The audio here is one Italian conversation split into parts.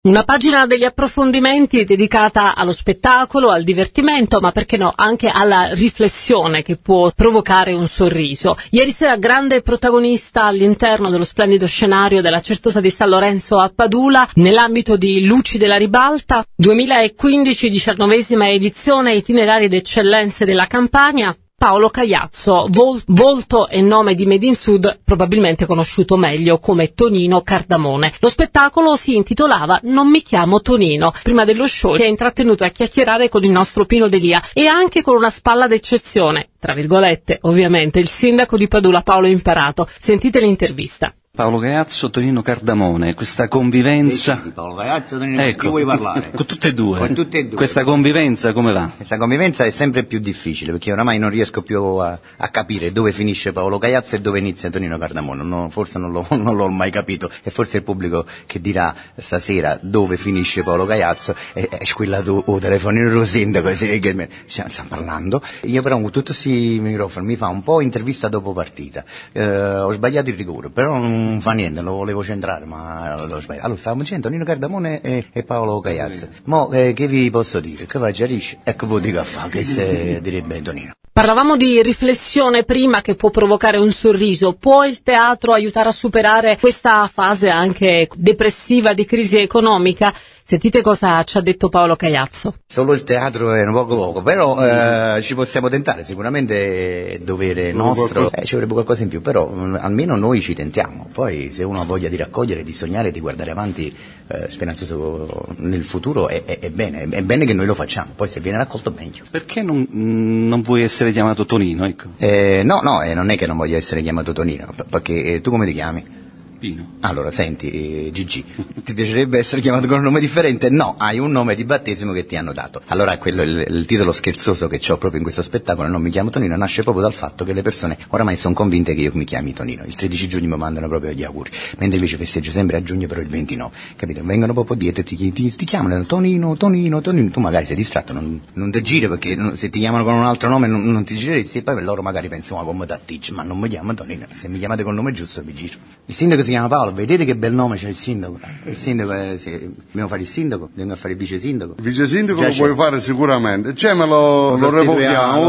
Una pagina degli approfondimenti dedicata allo spettacolo, al divertimento, ma perché no, anche alla riflessione che può provocare un sorriso. Ieri sera grande protagonista all'interno dello splendido scenario della Certosa di San Lorenzo a Padula, nell'ambito di Luci della Ribalta, 2015, 19ª edizione, itinerari d'eccellenze della Campania. Paolo Caiazzo, volto e nome di Made in Sud, probabilmente conosciuto meglio come Tonino Cardamone. Lo spettacolo si intitolava Non mi chiamo Tonino. Prima dello show si è intrattenuto a chiacchierare con il nostro Pino D'Elia e anche con una spalla d'eccezione, tra virgolette, ovviamente, il sindaco di Padula Paolo Imparato. Sentite l'intervista. Paolo Caiazzo, Tonino Cardamone, questa convivenza. Paolo Caiazzo, Tonino, ecco, chi vuoi parlare? Con tutte e due. Con tutte e due. Questa convivenza come va? Questa convivenza è sempre più difficile perché oramai non riesco più a capire dove finisce Paolo Caiazzo e dove inizia Tonino Cardamone. No, forse non l'ho mai capito e forse il pubblico che dirà stasera dove finisce Paolo Caiazzo è squillato o telefonino del sindaco che stiamo parlando. Io però con tutti questi microfoni mi fa un po' intervista dopo partita. Ho sbagliato il rigore, però non fa niente, lo volevo centrare, ma l'ho sbagliato. Allora, stavamo dicendo Tonino Cardamone e Paolo Caiazzo. Mo che vi posso dire? Che faccia risce? Ecco voi dico a fa, che se direbbe Tonino. Parlavamo di riflessione prima che può provocare un sorriso. Può il teatro aiutare a superare questa fase anche depressiva di crisi economica? Sentite cosa ci ha detto Paolo Caiazzo. Solo il teatro è un poco, però ci possiamo tentare, sicuramente è dovere nostro, ci vorrebbe qualcosa in più, però almeno noi ci tentiamo. Poi se uno ha voglia di raccogliere, di sognare, di guardare avanti speranzoso nel futuro è bene che noi lo facciamo, poi se viene raccolto meglio. Perché non vuoi essere chiamato Tonino? Ecco. No, non è che non voglio essere chiamato Tonino, perché tu come ti chiami? Pino. Allora, senti, Gigi, ti piacerebbe essere chiamato con un nome differente? No, hai un nome di battesimo che ti hanno dato. Allora, quello il titolo scherzoso che ho proprio in questo spettacolo, Non mi chiamo Tonino, nasce proprio dal fatto che le persone oramai sono convinte che io mi chiami Tonino. Il 13 giugno mi mandano proprio gli auguri, mentre invece festeggio sempre a giugno, però il 29, capito? Vengono proprio dietro e ti chiamano Tonino. Tu magari sei distratto, non ti giri, perché se ti chiamano con un altro nome non ti gireresti, e poi loro magari pensano come Tattic, ma non mi chiamo Tonino, se mi chiamate col nome giusto vi giro. Il sindaco si chiama Paolo, vedete che bel nome c'è il sindaco? Il sindaco dobbiamo fare il sindaco, dobbiamo fare il vice sindaco. Il vice sindaco già lo puoi fare sicuramente, me lo revochiamo.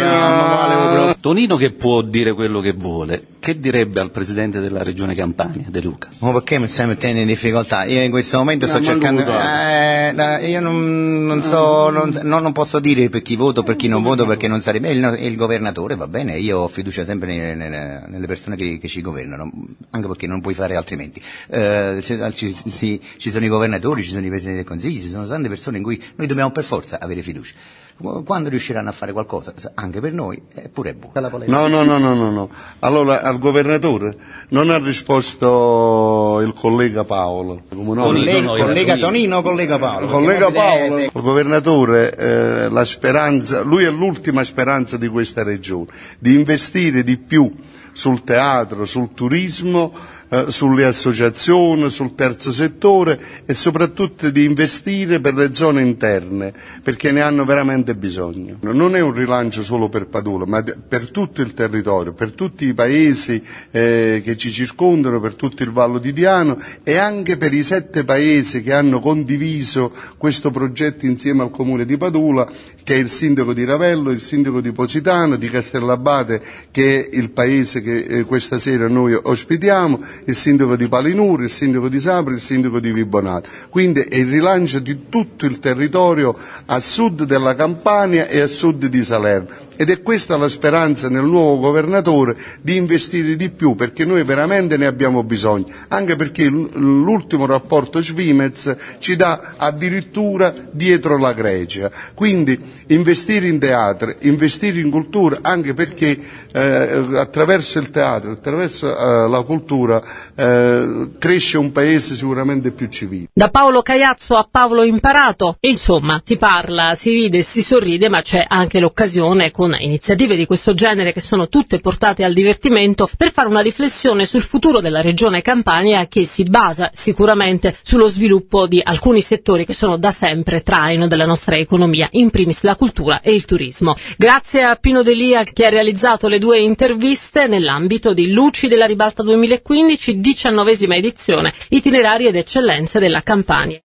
Tonino che può dire quello che vuole, che direbbe al presidente della regione Campania, De Luca? Ma perché mi stai mettendo in difficoltà? Io in questo momento sto cercando, io non posso dire per chi voto, per chi non voto, perché non sarebbe il governatore, va bene, io ho fiducia sempre nelle persone che ci governano, anche perché non puoi fare altrimenti. Ci sono i governatori, ci sono i presidenti del consiglio, ci sono tante persone in cui noi dobbiamo per forza avere fiducia. Quando riusciranno a fare qualcosa, anche per noi, è pure buona. No. Allora, al governatore non ha risposto il collega Paolo. Collega Tonino, collega Paolo. Collega Paolo. Il governatore, la speranza, lui è l'ultima speranza di questa regione, di investire di più sul teatro, sul turismo, sulle associazioni, sul terzo settore e soprattutto di investire per le zone interne, perché ne hanno veramente bisogno. Non è un rilancio solo per Padula, ma per tutto il territorio, per tutti i paesi che ci circondano, per tutto il Vallo di Diano e anche per i 7 paesi che hanno condiviso questo progetto insieme al Comune di Padula, che è il sindaco di Ravello, il sindaco di Positano, di Castellabate, che è il paese che questa sera noi ospitiamo, il sindaco di Palinuro, il sindaco di Sapri, il sindaco di Vibonale. Quindi è il rilancio di tutto il territorio a sud della Campania e a sud di Salerno. Ed è questa la speranza nel nuovo governatore, di investire di più, perché noi veramente ne abbiamo bisogno, anche perché l'ultimo rapporto Svimez ci dà addirittura dietro la Grecia. Quindi investire in teatro, investire in cultura, anche perché attraverso il teatro, attraverso la cultura cresce un paese sicuramente più civile. Da Paolo Caiazzo a Paolo Imparato, insomma, si parla, si ride, si sorride, ma c'è anche l'occasione con iniziative di questo genere che sono tutte portate al divertimento per fare una riflessione sul futuro della regione Campania, che si basa sicuramente sullo sviluppo di alcuni settori che sono da sempre traino della nostra economia, in primis la cultura e il turismo. Grazie a Pino D'Elia che ha realizzato le 2 interviste nell'ambito di Luci della Ribalta 2015, 19ª edizione, itinerari ed eccellenze della Campania.